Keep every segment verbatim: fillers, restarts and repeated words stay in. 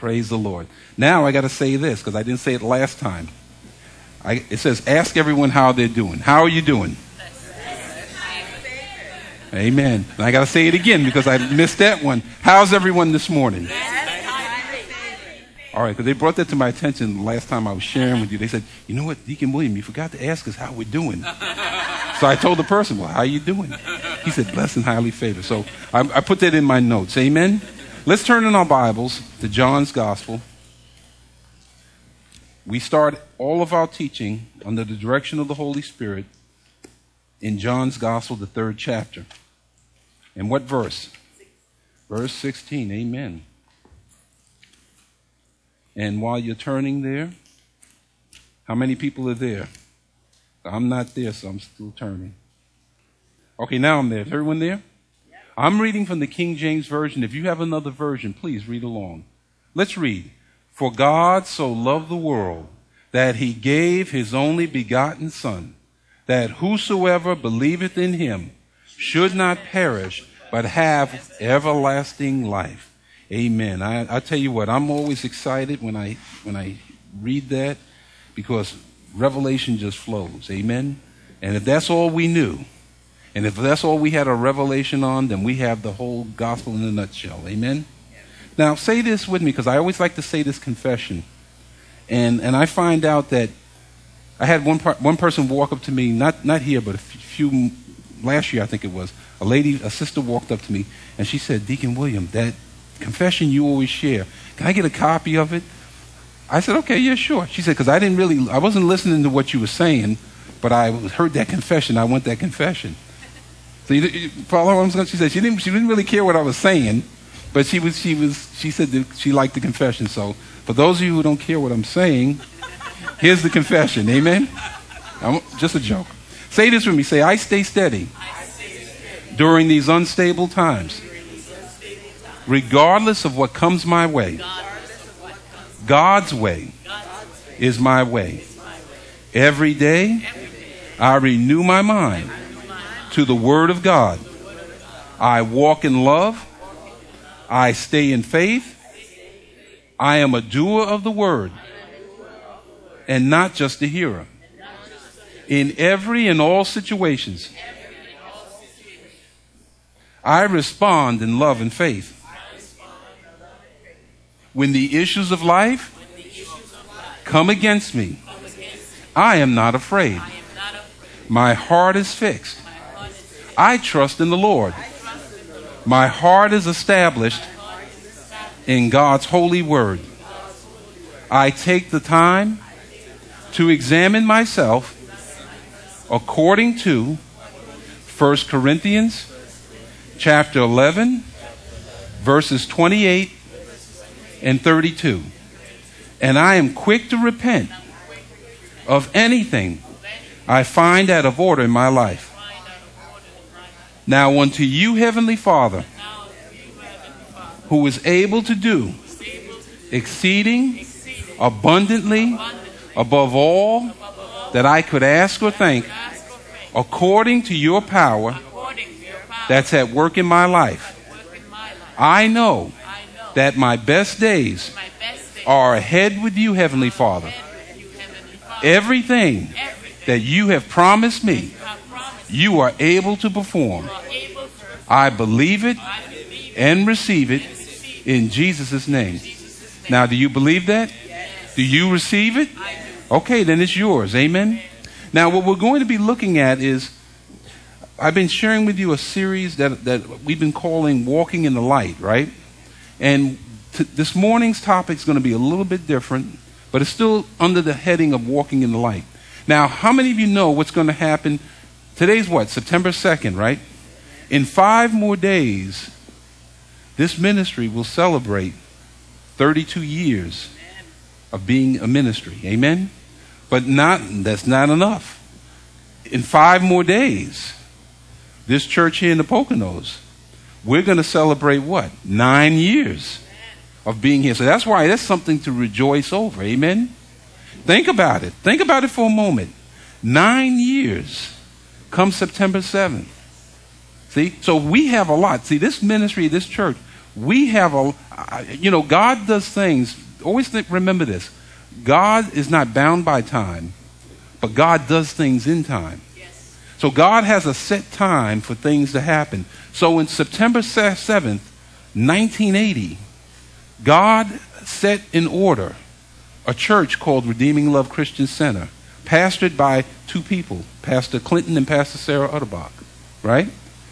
Praise the Lord. Now I got to say this because I didn't say it last time. I, it says, ask everyone how they're doing. How are you doing? Amen. And I got to say it again because I missed that one. How's everyone this morning? All right, because they brought that to my attention last time I was sharing with you. They said, you know what, Deacon William, you forgot to ask us how we're doing. So I told the person, well, how are you doing? He said, blessed and highly favored. So I, I put that in my notes. Amen. Let's turn in our Bibles to John's Gospel. We start all of our teaching under the direction of the Holy Spirit in John's Gospel, the third chapter. And what verse? Verse sixteen. Amen. And while you're turning there, how many people are there? I'm not there, so I'm still turning. Okay, now I'm there. Is everyone there? I'm reading from the King James Version. If you have another version, please read along. Let's read. For God so loved the world that he gave his only begotten Son, that whosoever believeth in him should not perish, but have everlasting life. Amen. I, I tell you what, I'm always excited when I when I read that because revelation just flows. Amen. And if that's all we knew, and if that's all we had a revelation on, then we have the whole gospel in a nutshell. Amen. Now, say this with me, because I always like to say this confession. And and I find out that I had one part, one person walk up to me, not not here, but a few, last year I think it was, a lady, a sister walked up to me, and she said, Deacon William, that confession you always share, can I get a copy of it? I said, okay, yeah, sure. She said, because I didn't really, I wasn't listening to what you were saying, but I heard that confession. I want that confession. So you, you follow what I'm saying? She said she didn't, she didn't really care what I was saying, but she was, she was, she said that she liked the confession. So for those of you who don't care what I'm saying, here's the confession. Amen. I'm, just a joke. Say this with me. Say, I stay steady, I stay steady. During these unstable times, regardless of what comes my way. God's way is my way. Every day, I renew my mind to the Word of God. I walk in love. I stay in faith. I am a doer of the Word and not just a hearer. In every and all situations, I respond in love and faith. When the issues of life come against me, I am not afraid. My heart is fixed. I trust in the Lord. My heart is established in God's holy word. I take the time to examine myself according to First Corinthians chapter eleven, verses twenty-eight and thirty-two. And I am quick to repent of anything I find out of order in my life. Now unto you, Heavenly Father, who is able to do exceeding abundantly above all that I could ask or think, according to your power that's at work in my life. I know that my best days are ahead with you, Heavenly Father. Everything that you have promised me, you are able to perform. I believe it and receive it in Jesus' name. Now, do you believe that? Do you receive it? Okay, then it's yours. Amen. Now, what we're going to be looking at is, I've been sharing with you a series that, that we've been calling Walking in the Light, right? And t- this morning's topic is going to be a little bit different, but it's still under the heading of Walking in the Light. Now, how many of you know what's going to happen? Today's what? September second, right? In five more days, this ministry will celebrate thirty-two years of being a ministry. Amen? But not that's not enough. In five more days, this church here in the Poconos, we're going to celebrate what? Nine years of being here. So that's why that's something to rejoice over. Amen? Think about it. Think about it for a moment. Nine years come September seventh. See? So we have a lot. See, this ministry, this church, We have a, you know, God does things. Always think, remember this. God is not bound by time, but God does things in time. Yes. So God has a set time for things to happen. So in September seventh, nineteen eighty, God set in order a church called Redeeming Love Christian Center, pastored by two people, Pastor Clinton and Pastor Sarah Utterbach, right?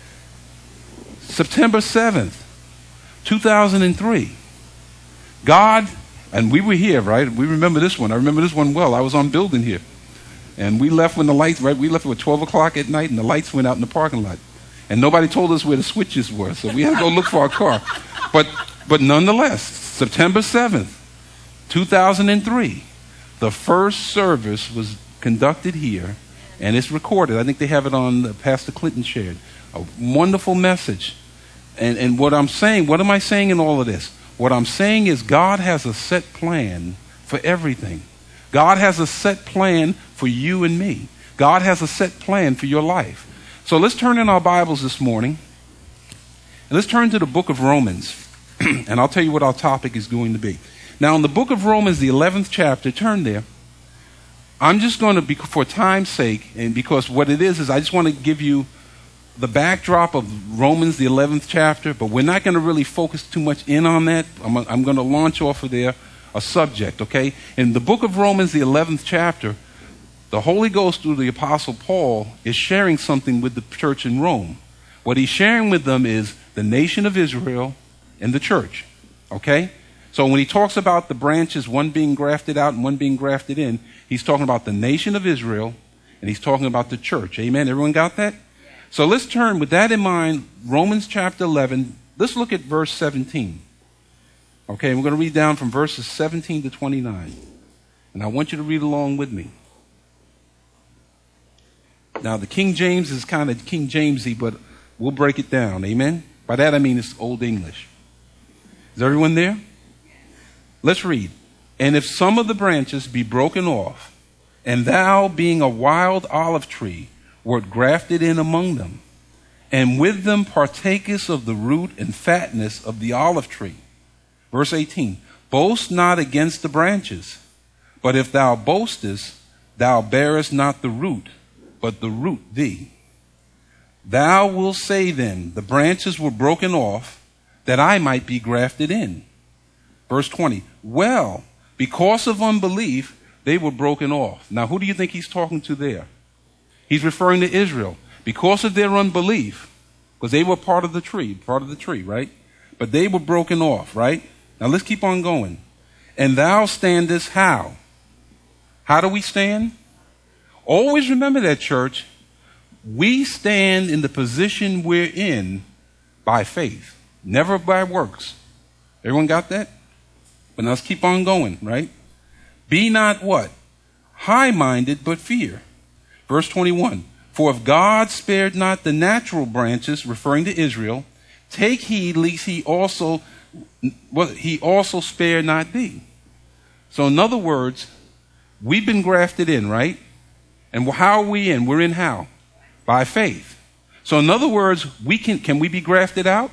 September seventh, two thousand three, God, and we were here, right? We remember this one. I remember this one well. I was on building here. And we left when the lights, right? We left at twelve o'clock at night and the lights went out in the parking lot. And nobody told us where the switches were, so we had to go look for our car. But, but nonetheless, September seventh, two thousand three, the first service was conducted here, and it's recorded. I think they have it on the Pastor Clinton shared. A wonderful message. And, and what I'm saying, what am I saying in all of this? What I'm saying is God has a set plan for everything. God has a set plan for you and me. God has a set plan for your life. So let's turn in our Bibles this morning. And let's turn to the book of Romans. And I'll tell you what our topic is going to be. Now, in the book of Romans, the eleventh chapter, turn there. I'm just going to, be, for time's sake, and because what it is, is I just want to give you the backdrop of Romans, the eleventh chapter, but we're not going to really focus too much in on that. I'm, I'm going to launch off of there a subject, okay? In the book of Romans, the eleventh chapter, the Holy Ghost, through the Apostle Paul, is sharing something with the church in Rome. What he's sharing with them is the nation of Israel and the church, okay? So when he talks about the branches, one being grafted out and one being grafted in, he's talking about the nation of Israel and he's talking about the church. Amen? Everyone got that? So let's turn, with that in mind, Romans chapter eleven. Let's look at verse seventeen. Okay, we're going to read down from verses seventeen to twenty-nine. And I want you to read along with me. Now, the King James is kind of King Jamesy, but we'll break it down. Amen? By that I mean it's Old English. Is everyone there? Let's read. And if some of the branches be broken off, and thou, being a wild olive tree, wert grafted in among them, and with them partakest of the root and fatness of the olive tree. Verse eighteen, boast not against the branches, but if thou boastest, thou bearest not the root, but the root thee. Thou wilt say then, the branches were broken off, that I might be grafted in. Verse twenty, well, because of unbelief, they were broken off. Now, who do you think he's talking to there? He's referring to Israel. Because of their unbelief, because they were part of the tree, part of the tree, right? But they were broken off, right? Now let's keep on going. And thou standest how? How do we stand? Always remember that, church. We stand in the position we're in by faith, never by works. Everyone got that? But now let's keep on going, right? Be not what? High-minded, but fear. Verse twenty-one, for if God spared not the natural branches, referring to Israel, take heed lest he also, well, he also spare not thee. So in other words, we've been grafted in, right? And how are we in? We're in how? By faith. So in other words, we can, can we be grafted out?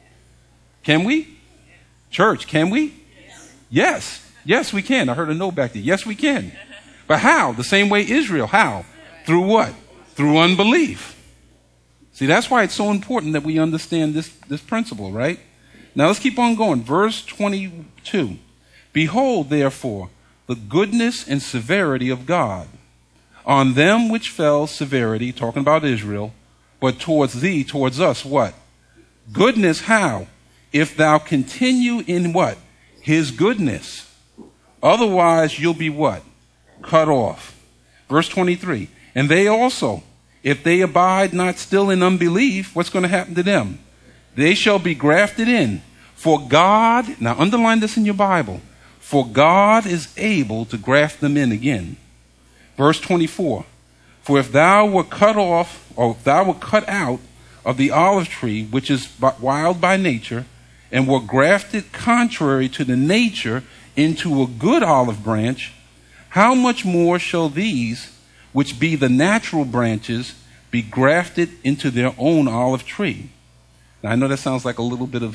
Can we? Church, can we? Yes. Yes, we can. I heard a no back there. Yes, we can. But how? The same way Israel. How? Through what? Through unbelief. See, that's why it's so important that we understand this, this principle, right? Now let's keep on going. Verse twenty-two. Behold, therefore, the goodness and severity of God. On them which fell severity, talking about Israel, but towards thee, towards us, what? Goodness, how? If thou continue in what? His goodness. Otherwise, you'll be what? Cut off. Verse twenty-three. And they also, if they abide not still in unbelief, what's going to happen to them? They shall be grafted in. For God, now underline this in your Bible, for God is able to graft them in again. Verse twenty-four. For if thou were cut off, or if thou were cut out of the olive tree, which is wild by nature, and were grafted contrary to the nature into a good olive branch, how much more shall these, which be the natural branches, be grafted into their own olive tree? Now, I know that sounds like a little bit of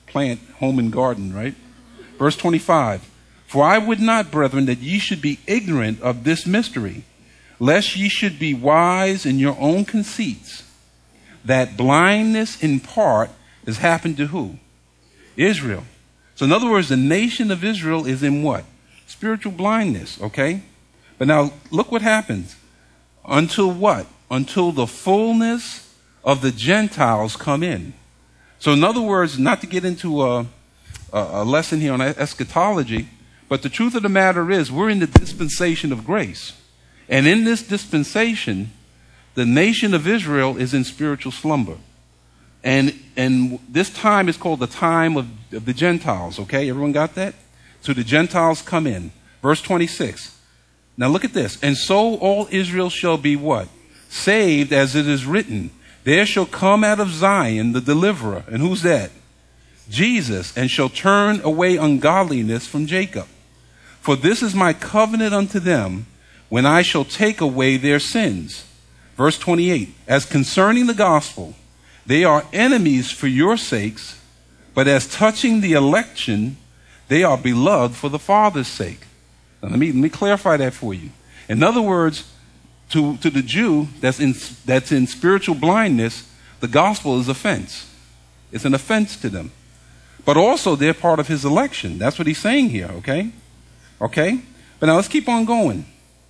plant, home and garden, right? Verse twenty-five. For I would not, brethren, that ye should be ignorant of this mystery, lest ye should be wise in your own conceits, that blindness in part has happened to who? Israel. So in other words, the nation of Israel is in what? Spiritual blindness, okay? But now look what happens. Until what? Until the fullness of the Gentiles come in. So in other words, not to get into a, a, a lesson here on eschatology, but the truth of the matter is we're in the dispensation of grace. And in this dispensation, the nation of Israel is in spiritual slumber. And and this time is called the time of, of the Gentiles, okay? Everyone got that? So the Gentiles come in. Verse twenty-six. Now look at this. And so all Israel shall be what? Saved, as it is written. There shall come out of Zion the deliverer. And who's that? Jesus. And shall turn away ungodliness from Jacob. For this is my covenant unto them, when I shall take away their sins. Verse twenty-eight. As concerning the gospel, they are enemies for your sakes, but as touching the election, they are beloved for the Father's sake. Now, let me, let me clarify that for you. In other words, to, to the Jew that's in, that's in spiritual blindness, the gospel is offense. It's an offense to them. But also, they're part of his election. That's what he's saying here, okay? Okay? But now let's keep on going.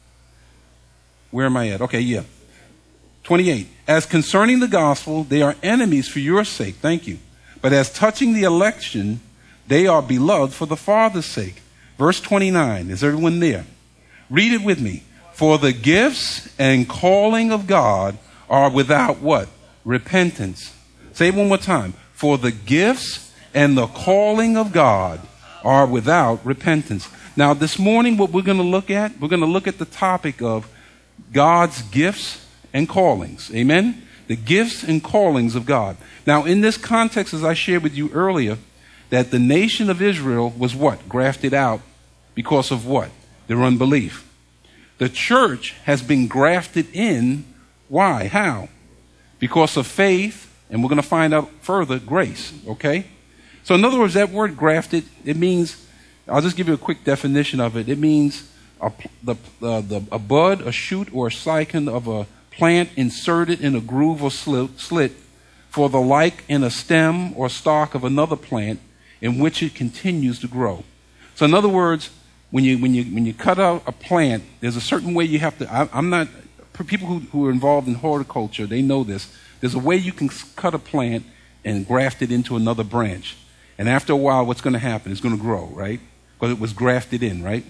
Where am I at? Okay, yeah. twenty-eight. As concerning the gospel, they are enemies for your sake. Thank you. But as touching the election, they are beloved for the Father's sake. Verse twenty-nine. Is everyone there? Read it with me. For the gifts and calling of God are without what? Repentance. Say it one more time. For the gifts and the calling of God are without repentance. Now, this morning, what we're going to look at, we're going to look at the topic of God's gifts and callings. Amen? The gifts and callings of God. Now, in this context, as I shared with you earlier, that the nation of Israel was what? Grafted out because of what? Their unbelief. The church has been grafted in. Why? How? Because of faith, and we're going to find out further, grace. Okay? So in other words, that word grafted, it means, I'll just give you a quick definition of it. It means a, the, uh, the, a bud, a shoot, or a cycon of a plant inserted in a groove or slit, slit for the like in a stem or stalk of another plant in which it continues to grow. So in other words, when you when you when you cut out a plant, there's a certain way you have to. I, I'm not people who, who are involved in horticulture. They know this. There's a way you can cut a plant and graft it into another branch, and after a while, what's going to happen? It's going to grow, right? Because it was grafted in, right?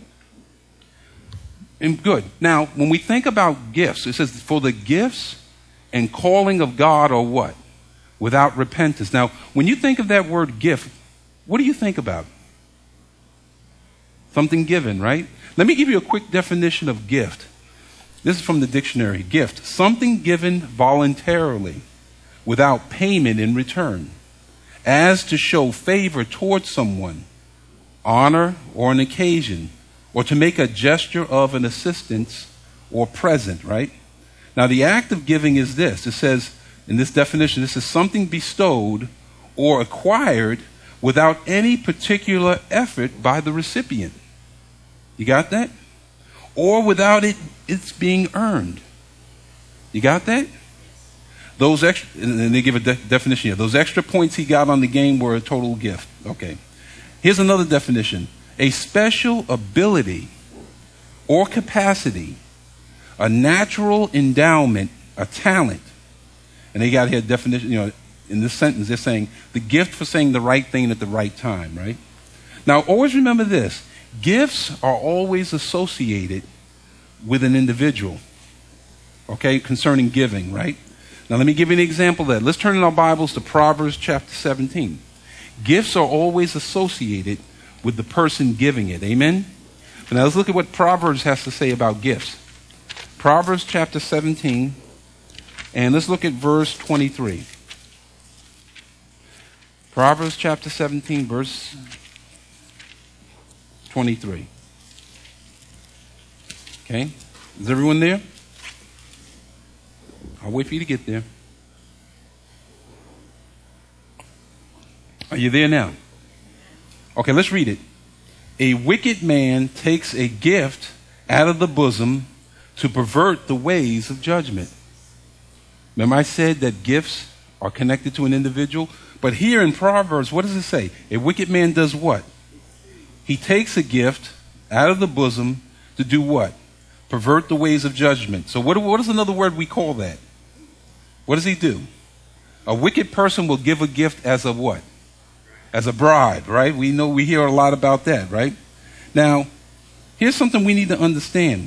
And good. Now, when we think about gifts, it says, for the gifts and calling of God are what? Without repentance. Now, when you think of that word gift, what do you think about? Something given, right? Let me give you a quick definition of gift. This is from the dictionary. Gift, something given voluntarily, without payment in return, as to show favor towards someone, honor or an occasion, or to make a gesture of an assistance or present, right? Now, the act of giving is this. It says, in this definition, this is something bestowed or acquired without any particular effort by the recipient. You got that? Or without it, it's being earned. You got that? Those extra, and they give a de- definition here. Those extra points he got on the game were a total gift. Okay. Here's another definition. A special ability or capacity, a natural endowment, a talent. And they got here a definition, you know, in this sentence, they're saying the gift for saying the right thing at the right time, right? Now, always remember this. Gifts are always associated with an individual, okay, concerning giving, right? Now, let me give you an example of that. Let's turn in our Bibles to Proverbs chapter seventeen. Gifts are always associated with the person giving it. Amen? But now let's look at what Proverbs has to say about gifts. Proverbs chapter seventeen, and let's look at verse twenty-three. Proverbs chapter seventeen, verse twenty-three. Okay? Is everyone there? I'll wait for you to get there. Are you there now? Okay, let's read it. A wicked man takes a gift out of the bosom to pervert the ways of judgment. Remember I said that gifts are connected to an individual? But here in Proverbs, what does it say? A wicked man does what? He takes a gift out of the bosom to do what? Pervert the ways of judgment. So what, what is another word we call that? What does he do? A wicked person will give a gift as a what? As a bribe, right? We know, we hear a lot about that, right? Now, here's something we need to understand.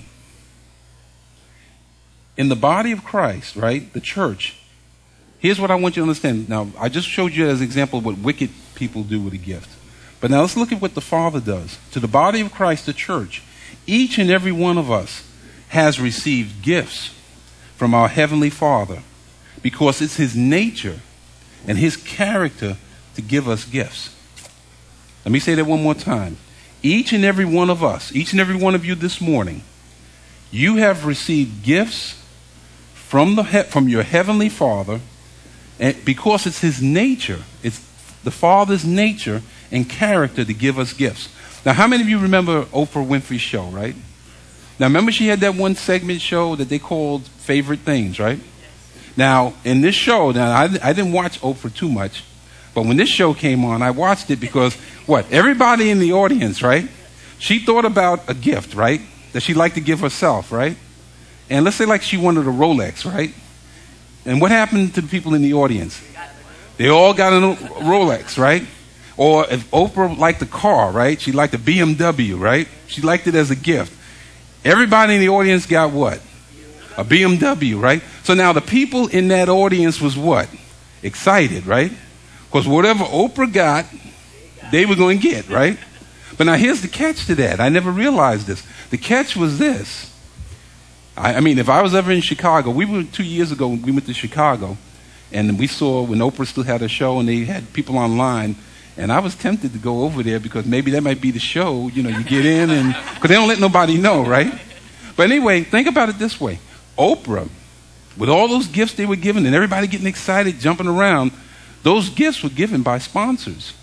In the body of Christ, right, the church, here's what I want you to understand. Now, I just showed you as an example of what wicked people do with a gift. But now let's look at what the Father does. To the body of Christ, the church, each and every one of us has received gifts from our Heavenly Father because it's His nature and His character to give us gifts. Let me say that one more time. Each and every one of us, each and every one of you this morning, you have received gifts from the from your Heavenly Father, and because it's His nature, it's the Father's nature and character to give us gifts. Now, how many of you remember Oprah Winfrey's show, right? Now, remember she had that one segment show that they called Favorite Things, right? Now, in this show, now I, I didn't watch Oprah too much, but when this show came on, I watched it because, what, everybody in the audience, right? She thought about a gift, right, that she'd like to give herself, right? And let's say like she wanted a Rolex, right? And what happened to the people in the audience? They all got a Rolex, right? Or if Oprah liked a car, right? She liked a B M W, right? She liked it as a gift. Everybody in the audience got what? A B M W, right? So now the people in that audience was what? Excited, right? Because whatever Oprah got, they were going to get, right? But now here's the catch to that. I never realized this. The catch was this. I, I mean, if I was ever in Chicago, we were two years ago, we went to Chicago, and we saw when Oprah still had a show, and they had people online. And I was tempted to go over there because maybe that might be the show. You know, you get in and, because they don't let nobody know, right? But anyway, think about it this way. Oprah, with all those gifts they were given and everybody getting excited, jumping around, those gifts were given by sponsors.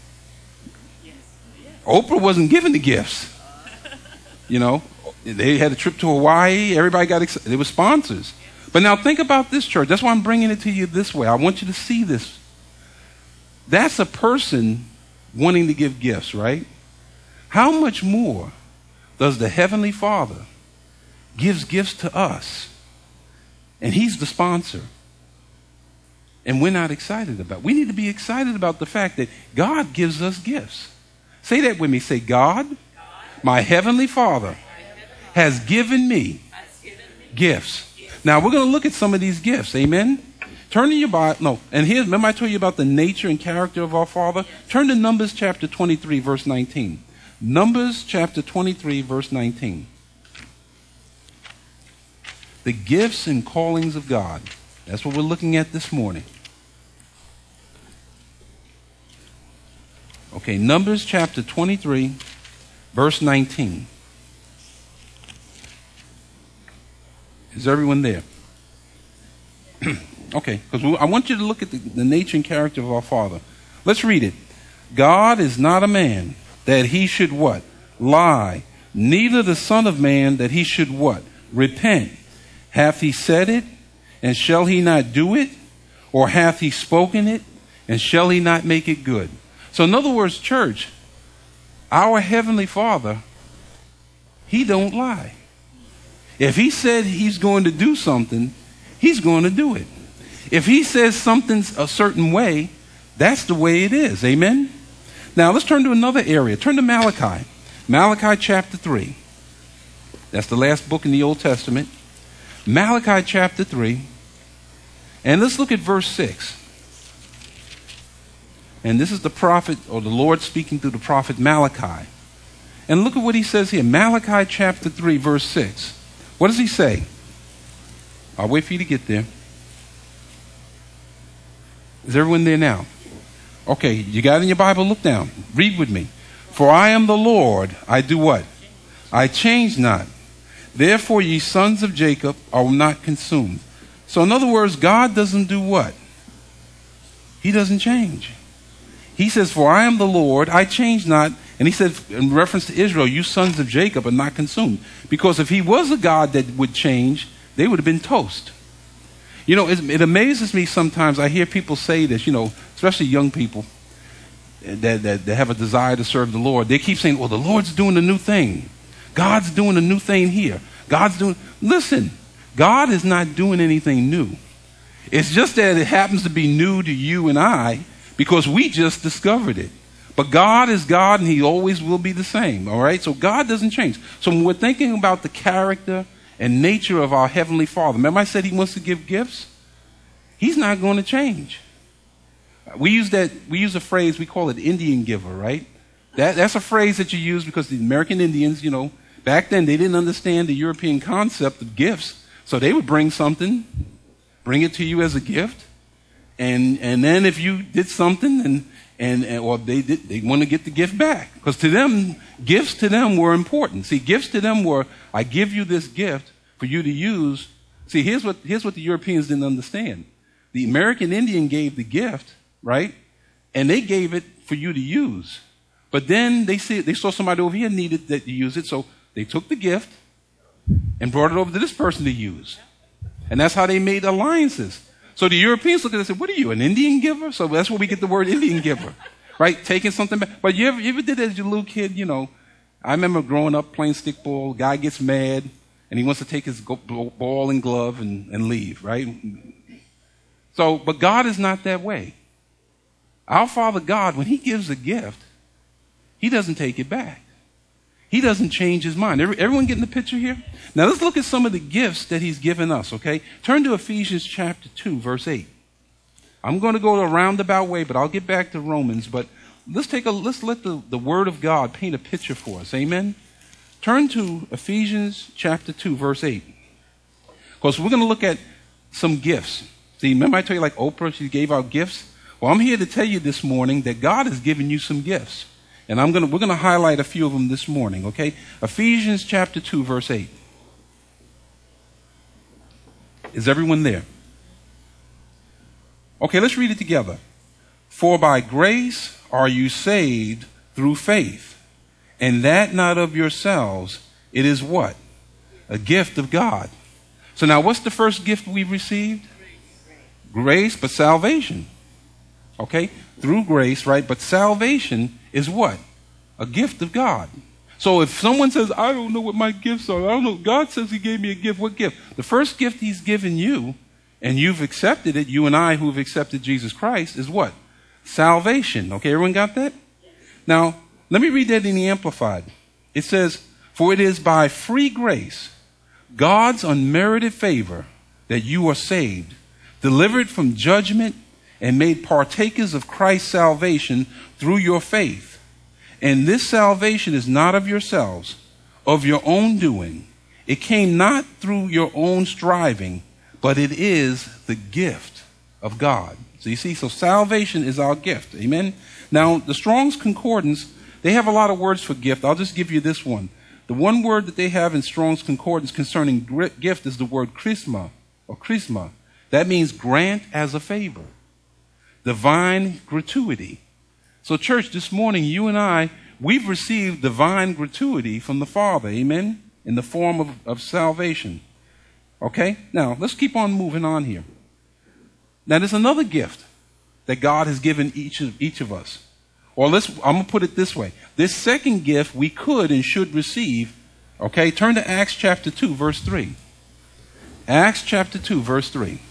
Oprah wasn't given the gifts. You know, they had a trip to Hawaii. Everybody got excited. They were sponsors. But now think about this, church. That's why I'm bringing it to you this way. I want you to see this. That's a person wanting to give gifts, right? How much more does the Heavenly Father gives gifts to us? And He's the sponsor. And we're not excited about it. We need to be excited about the fact that God gives us gifts. Say that with me. Say, God, my Heavenly Father, has given me gifts. Now, we're going to look at some of these gifts. Amen? Turn to your Bible. No, and here, remember I told you about the nature and character of our Father? Turn to Numbers chapter twenty-three, verse nineteen. Numbers chapter twenty-three, verse nineteen. The gifts and callings of God. That's what we're looking at this morning. Okay, Numbers chapter twenty-three, verse nineteen. Is everyone there? Okay, because I want you to look at the, the nature and character of our Father. Let's read it. God is not a man that He should what? Lie. Neither the Son of Man that He should what? Repent. Hath He said it, and shall He not do it? Or hath He spoken it, and shall He not make it good? So in other words, church, our Heavenly Father, He don't lie. If He said He's going to do something, He's going to do it. If He says something's a certain way, that's the way it is. Amen? Now let's turn to another area. Turn to Malachi. Malachi chapter three. That's the last book in the Old Testament. Malachi chapter three. And let's look at verse six. And this is the prophet, or the Lord speaking through the prophet Malachi. And look at what he says here. Malachi chapter three, verse six. What does he say? I'll wait for you to get there. Is everyone there now? Okay, you got it in your Bible? Look down. Read with me. For I am the Lord, I do what? I change not. Therefore ye sons of Jacob are not consumed. So in other words, God doesn't do what? He doesn't change. He says, for I am the Lord, I change not. And he said, in reference to Israel, you sons of Jacob are not consumed. Because if he was a God that would change, they would have been toast. You know, it, it amazes me sometimes. I hear people say this, you know, especially young people that, that, that have a desire to serve the Lord. They keep saying, well, the Lord's doing a new thing. God's doing a new thing here. God's doing... Listen, God is not doing anything new. It's just that it happens to be new to you and I because we just discovered it. But God is God, and he always will be the same, all right? So God doesn't change. So when we're thinking about the character and nature of our Heavenly Father, remember I said he wants to give gifts? He's not going to change. We use that, we use a phrase, we call it Indian giver, right? That, that's a phrase that you use because the American Indians, you know, back then they didn't understand the European concept of gifts. So they would bring something, bring it to you as a gift, and and then if you did something and And, and or they did, they want to get the gift back. Because to them, gifts to them were important. See, gifts to them were, I give you this gift for you to use. See, here's what, here's what the Europeans didn't understand. The American Indian gave the gift, right? And they gave it for you to use. But then they see, they saw somebody over here needed that to use it, so they took the gift and brought it over to this person to use. And that's how they made alliances. So the Europeans look at it and say, what are you, an Indian giver? So that's where we get the word Indian giver, right? Taking something back. But you ever, you ever did that as your little kid? You know, I remember growing up playing stickball. Guy gets mad, and he wants to take his go- ball and glove and, and leave, right? So, but God is not that way. Our Father God, when he gives a gift, he doesn't take it back. He doesn't change his mind. Every, everyone getting the picture here? Now let's look at some of the gifts that he's given us, okay? Turn to Ephesians chapter two, verse eight. I'm going to go a roundabout way, but I'll get back to Romans. But let's take a let's let the, the Word of God paint a picture for us. Amen? Turn to Ephesians chapter two, verse eight. Because we're going to look at some gifts. See, remember I told you like Oprah, she gave out gifts? Well, I'm here to tell you this morning that God has given you some gifts. And I'm gonna, we're going to highlight a few of them this morning, okay? Ephesians chapter two, verse eight. Is everyone there? Okay, let's read it together. For by grace are you saved through faith, and that not of yourselves. It is what? A gift of God. So now what's the first gift we've received? Grace, but salvation. Okay? Through grace, right? But salvation is what? A gift of God. So if someone says, I don't know what my gifts are, I don't know, God says he gave me a gift. What gift? The first gift he's given you, and you've accepted it, you and I who've accepted Jesus Christ, is what? Salvation. Okay, everyone got that? Now, let me read that in the Amplified. It says, for it is by free grace, God's unmerited favor, that you are saved, delivered from judgment, and made partakers of Christ's salvation through your faith. And this salvation is not of yourselves, of your own doing. It came not through your own striving, but it is the gift of God. So you see, so salvation is our gift. Amen? Now, the Strong's Concordance, they have a lot of words for gift. I'll just give you this one. The one word that they have in Strong's Concordance concerning gift is the word chrisma, or chrisma. That means grant as a favor. Divine gratuity. So church, this morning, you and I, we've received divine gratuity from the Father, amen, in the form of, of salvation. Okay? Now, let's keep on moving on here. Now, there's another gift that God has given each of, each of us. Or let's, I'm going to put it this way. This second gift we could and should receive, okay? Turn to Acts chapter two, verse three. Acts chapter two, verse three.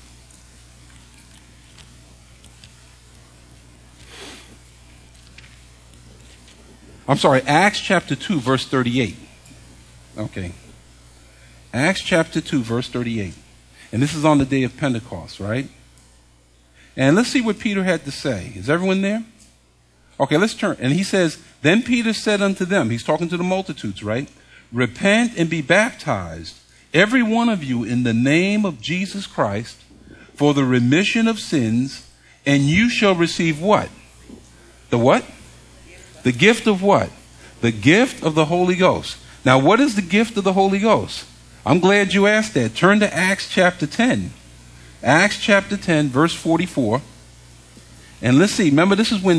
I'm sorry, Acts chapter two, verse thirty-eight. Okay. Acts chapter two, verse thirty-eight. And this is on the day of Pentecost, right? And let's see what Peter had to say. Is everyone there? Okay, let's turn. And he says, then Peter said unto them, he's talking to the multitudes, right? Repent and be baptized, every one of you, in the name of Jesus Christ, for the remission of sins, and you shall receive what? The what? The gift of what? The gift of the Holy Ghost. Now, what is the gift of the Holy Ghost? I'm glad you asked that. Turn to Acts chapter ten. Acts chapter ten, verse forty-four. And let's see. Remember, this is when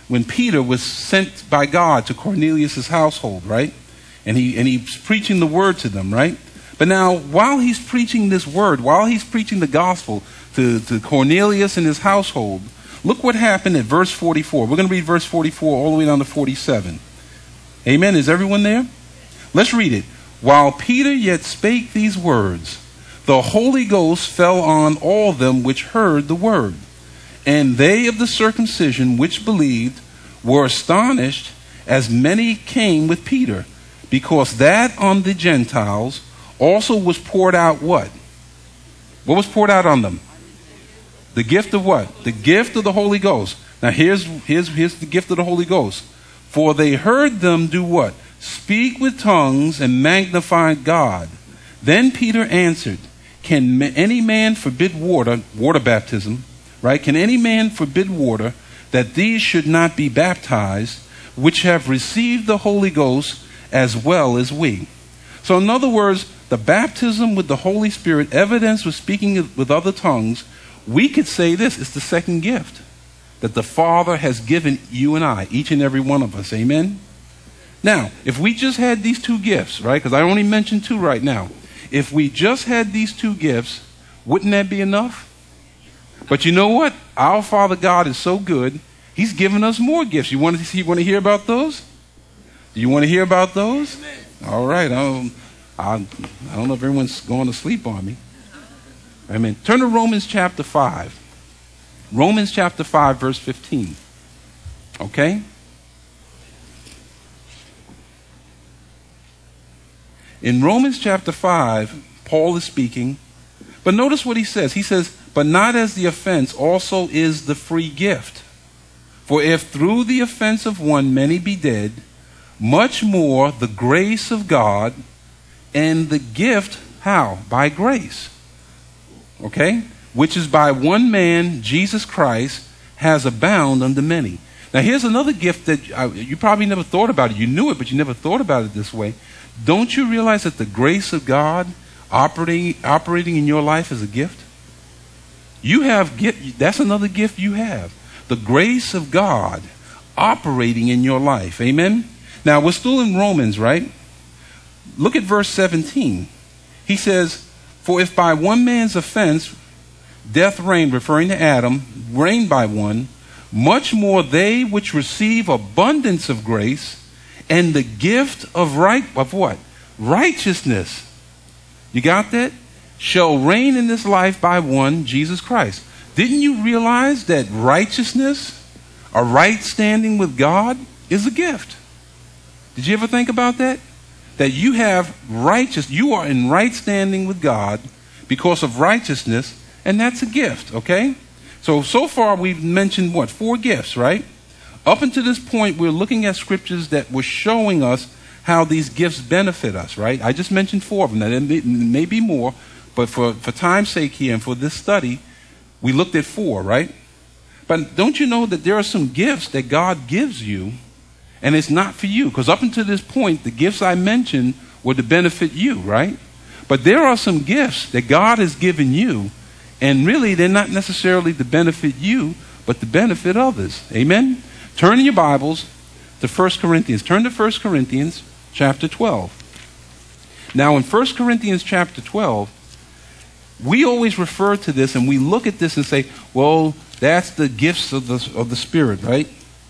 when Peter was sent by God to Cornelius' household, right? And he and he's preaching the word to them, right? But now, while he's preaching this word, while he's preaching the gospel to, to Cornelius and his household, look what happened at verse forty-four. We're going to read verse forty-four all the way down to forty-seven. Amen. Is everyone there? Let's read it. While Peter yet spake these words, the Holy Ghost fell on all them which heard the word. And they of the circumcision which believed were astonished, as many came with Peter, because that on the Gentiles also was poured out what? What was poured out on them? The gift of what? The gift of the Holy Ghost. Now here's, here's, here's the gift of the Holy Ghost. For they heard them do what? Speak with tongues and magnify God. Then Peter answered, Can any man forbid water, water baptism, right? Can any man forbid water, that these should not be baptized, which have received the Holy Ghost as well as we? So in other words, the baptism with the Holy Spirit, evidence with speaking with other tongues, we could say this, it's the second gift that the Father has given you and I, each and every one of us. Amen? Now, if we just had these two gifts, right? Because I only mentioned two right now. If we just had these two gifts, wouldn't that be enough? But you know what? Our Father God is so good, He's given us more gifts. You want to see, you want to hear about those? Do you want to hear about those? All right. I don't, I, I don't know if everyone's going to sleep on me. Amen. Turn to Romans chapter five. Romans chapter five, verse fifteen. Okay? In Romans chapter five, Paul is speaking, but notice what he says. He says, but not as the offense also is the free gift. For if through the offense of one many be dead, much more the grace of God and the gift, how? By grace. Okay? Which is by one man, Jesus Christ, has abound unto many. Now here's another gift that uh, you probably never thought about it. You knew it, but you never thought about it this way. Don't you realize that the grace of God operating operating in your life is a gift? You have gift. That's another gift you have. The grace of God operating in your life. Amen? Now, we're still in Romans, right? Look at verse seventeen. He says, for if by one man's offense death reigned, referring to Adam, reigned by one, much more they which receive abundance of grace and the gift of right of what? Righteousness. You got that? Shall reign in this life by one, Jesus Christ. Didn't you realize that righteousness, a right standing with God, is a gift? Did you ever think about that? That you have righteous, you are in right standing with God because of righteousness, and that's a gift, okay? So, so far we've mentioned what? Four gifts, right? Up until this point, we're looking at scriptures that were showing us how these gifts benefit us, right? I just mentioned four of them. Now, there may, may be more, but for, for time's sake here and for this study, we looked at four, right? But don't you know that there are some gifts that God gives you, and it's not for you? Because up until this point, the gifts I mentioned were to benefit you, right? But there are some gifts that God has given you, and really they're not necessarily to benefit you, but to benefit others. Amen? Turn in your Bibles to First Corinthians. Turn to First Corinthians chapter twelve. Now in First Corinthians chapter twelve, we always refer to this and we look at this and say, well, that's the gifts of the, of the Spirit, right?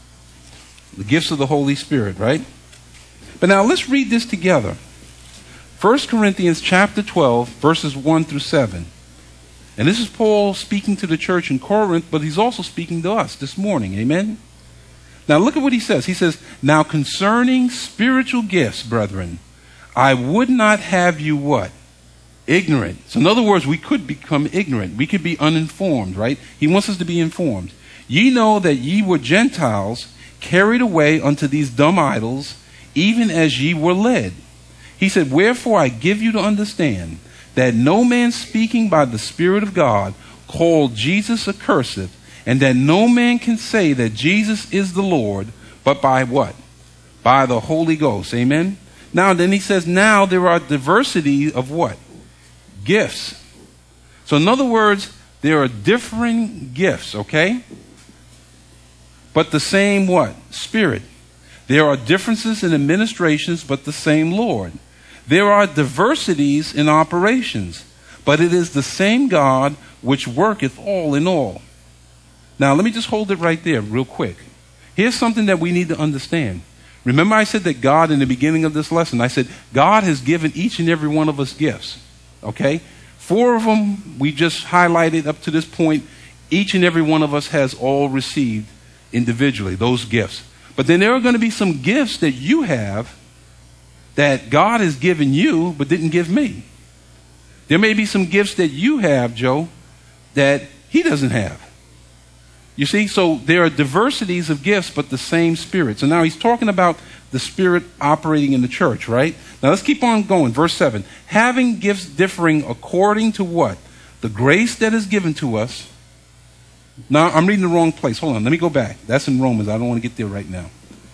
The gifts of the Holy Spirit, right? But now let's read this together. First Corinthians chapter twelve, verses one through seven. And this is Paul speaking to the church in Corinth, but he's also speaking to us this morning. Amen? Now look at what he says. He says, now concerning spiritual gifts, brethren, I would not have you what? Ignorant. So in other words, we could become ignorant. We could be uninformed, right? He wants us to be informed. Ye know that ye were Gentiles, carried away unto these dumb idols, even as ye were led. He said, wherefore I give you to understand that no man speaking by the Spirit of God called Jesus accursed, and that no man can say that Jesus is the Lord, but by what? By the Holy Ghost. Amen? Now then he says, now there are diversity of what? Gifts. So in other words, there are differing gifts, okay? But but the same what? Spirit. There are differences in administrations, but the same Lord. There are diversities in operations, but it is the same God which worketh all in all. Now, let me just hold it right there real quick. Here's something that we need to understand. Remember I said that God, in the beginning of this lesson, I said God has given each and every one of us gifts. Okay? Four of them we just highlighted up to this point. Each and every one of us has all received individually those gifts. But then there are going to be some gifts that you have that God has given you but didn't give me. There may be some gifts that you have, Joe, that he doesn't have. You see, so there are diversities of gifts, but the same Spirit. So now he's talking about the Spirit operating in the church, right? Now let's keep on going. Verse seven. Having gifts differing according to what? The grace that is given to us. Now, I'm reading the wrong place. Hold on. Let me go back. That's in Romans. I don't want to get there right now.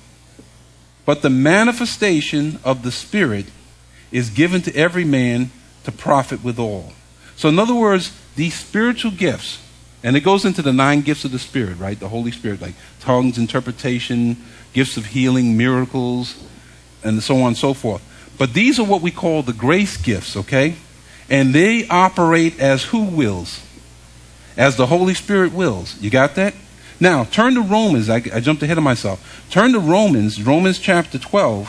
But the manifestation of the Spirit is given to every man to profit withal. So in other words, these spiritual gifts, and it goes into the nine gifts of the Spirit, right? The Holy Spirit, like tongues, interpretation, gifts of healing, miracles, and so on and so forth. But these are what we call the grace gifts, okay? And they operate as who wills? As the Holy Spirit wills. You got that? Now, turn to Romans. I, I jumped ahead of myself. Turn to Romans, Romans chapter twelve.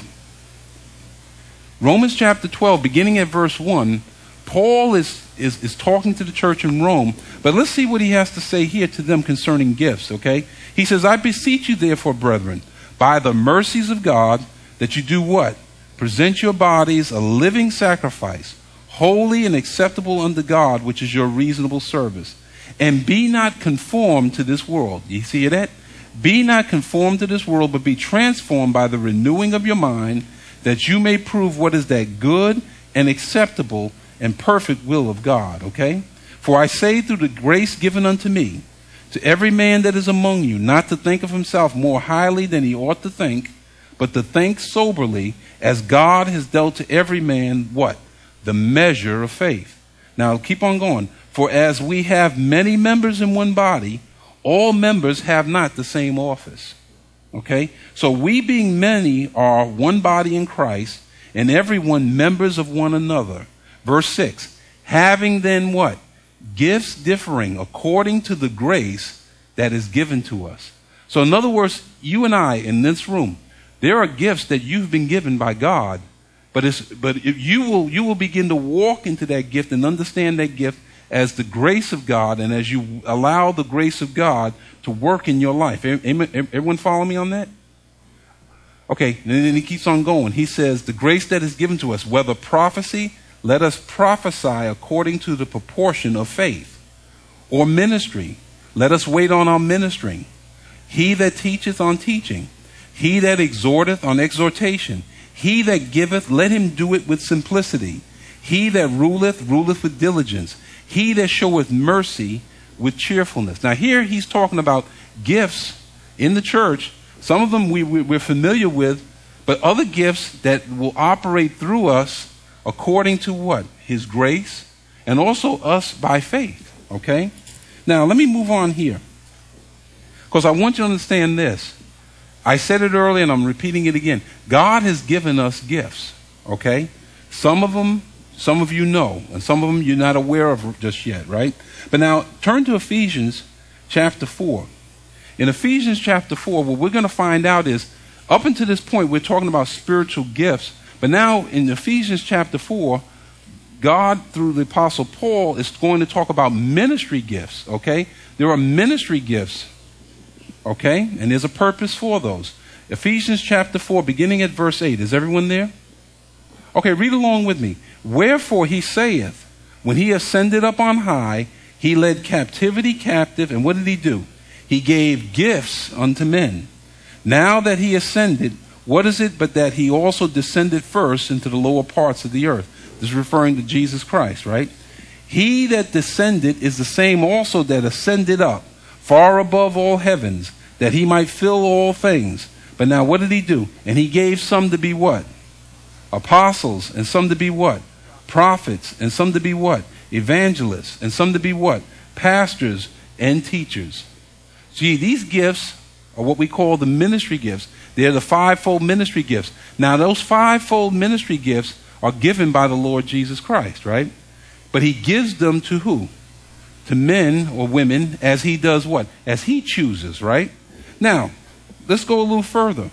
Romans chapter twelve, beginning at verse one, Paul is, is, is talking to the church in Rome, but let's see what he has to say here to them concerning gifts, okay? He says, I beseech you therefore, brethren, by the mercies of God, that you do what? Present your bodies a living sacrifice, holy and acceptable unto God, which is your reasonable service. And be not conformed to this world. You see that? Be not conformed to this world, but be transformed by the renewing of your mind, that you may prove what is that good and acceptable and perfect will of God. Okay? For I say through the grace given unto me, to every man that is among you, not to think of himself more highly than he ought to think, but to think soberly, as God has dealt to every man, what? The measure of faith. Now, keep on going. For as we have many members in one body, all members have not the same office. Okay? So we being many are one body in Christ, and everyone members of one another. Verse six. Having then what? Gifts differing according to the grace that is given to us. So in other words, you and I in this room, there are gifts that you've been given by God, but it's, but if you will you will begin to walk into that gift and understand that gift as the grace of God, and as you allow the grace of God to work in your life. Everyone follow me on that? Okay, and then he keeps on going. He says, the grace that is given to us, whether prophecy, let us prophesy according to the proportion of faith. Or ministry, let us wait on our ministering. He that teacheth on teaching. He that exhorteth on exhortation. He that giveth, let him do it with simplicity. He that ruleth, ruleth with diligence. He that showeth mercy with cheerfulness. Now here he's talking about gifts in the church. Some of them we, we, we're familiar with, but other gifts that will operate through us according to what? His grace, and also us by faith. Okay? Now let me move on here, because I want you to understand this. I said it earlier and I'm repeating it again. God has given us gifts. Okay? Some of them Some of you know, and some of them you're not aware of just yet, right? But now, turn to Ephesians chapter four. In Ephesians chapter four, what we're going to find out is, up until this point, we're talking about spiritual gifts. But now, in Ephesians chapter four, God, through the Apostle Paul, is going to talk about ministry gifts, okay? There are ministry gifts, okay? And there's a purpose for those. Ephesians chapter four, beginning at verse eight. Is everyone there? Okay, read along with me. Wherefore he saith, when he ascended up on high, he led captivity captive, and what did he do? He gave gifts unto men. Now that he ascended, what is it but that he also descended first into the lower parts of the earth? This is referring to Jesus Christ, right? He that descended is the same also that ascended up, far above all heavens, that he might fill all things. But now what did he do? And he gave some to be what? Apostles, and some to be what? Prophets, and some to be what? Evangelists, and some to be what? Pastors and teachers. See, these gifts are what we call the ministry gifts. They're the fivefold ministry gifts. Now, those fivefold ministry gifts are given by the Lord Jesus Christ, right? But he gives them to who? To men or women as he does what? As he chooses, right? Now, let's go a little further.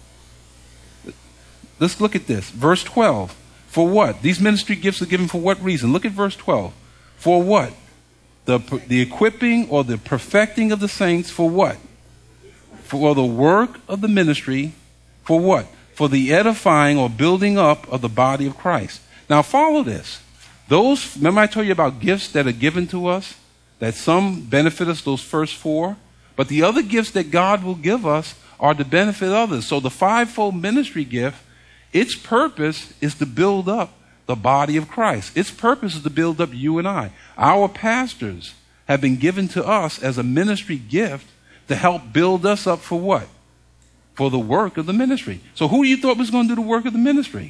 Let's look at this. Verse twelve. For what? These ministry gifts are given for what reason? Look at verse twelve. For what? The, the equipping or the perfecting of the saints for what? For the work of the ministry. For what? For the edifying or building up of the body of Christ. Now follow this. Those, remember I told you about gifts that are given to us? That some benefit us, those first four. But the other gifts that God will give us are to benefit others. So the fivefold ministry gift, its purpose is to build up the body of Christ. Its purpose is to build up you and I. Our pastors have been given to us as a ministry gift to help build us up for what? For the work of the ministry. So who do you thought was going to do the work of the ministry?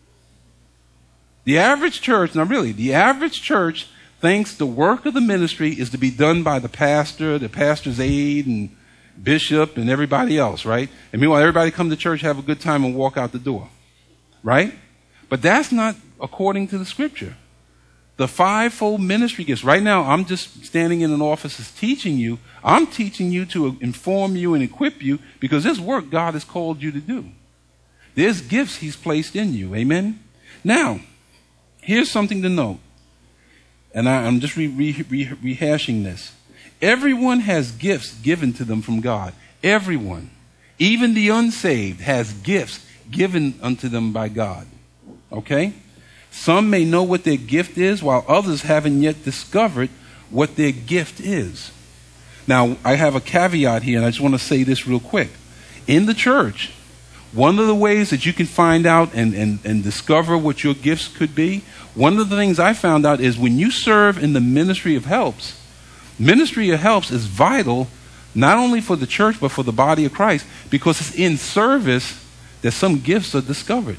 The average church, now really, the average church thinks the work of the ministry is to be done by the pastor, the pastor's aide, and bishop, and everybody else, right? And meanwhile, everybody come to church, have a good time, and walk out the door, right? But that's not according to the scripture. The fivefold ministry gifts. Right now, I'm just standing in an office teaching you. I'm teaching you to inform you and equip you because this work God has called you to do. There's gifts he's placed in you. Amen? Now, here's something to note. And I, I'm just re, re, re, rehashing this. Everyone has gifts given to them from God. Everyone. Even the unsaved has gifts given unto them by God. Okay? Some may know what their gift is, while others haven't yet discovered what their gift is. Now, I have a caveat here, and I just want to say this real quick. In the church, one of the ways that you can find out and, and, and discover what your gifts could be, one of the things I found out is when you serve in the ministry of helps, ministry of helps is vital not only for the church, but for the body of Christ, because it's in service that some gifts are discovered.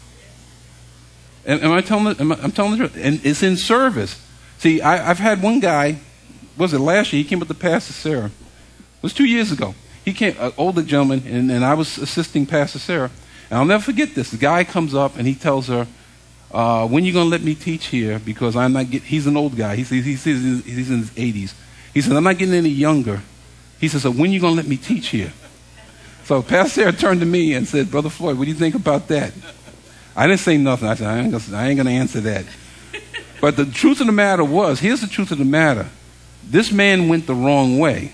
Am, am I telling the, am I, I'm telling the truth? And it's in service. See, I, I've had one guy, was it last year? He came up to Pastor Sarah. It was two years ago. He came, an older gentleman, and, and I was assisting Pastor Sarah. And I'll never forget this. The guy comes up and he tells her, uh, when you going to let me teach here? Because I'm not get, he's an old guy. He's, he's, he's, he's in his eighties. He says, I'm not getting any younger. He says, so when you going to let me teach here? So Pastor Sarah turned to me and said, Brother Floyd, what do you think about that? I didn't say nothing. I said, I ain't gonna, I ain't going to answer that. But the truth of the matter was, here's the truth of the matter. This man went the wrong way.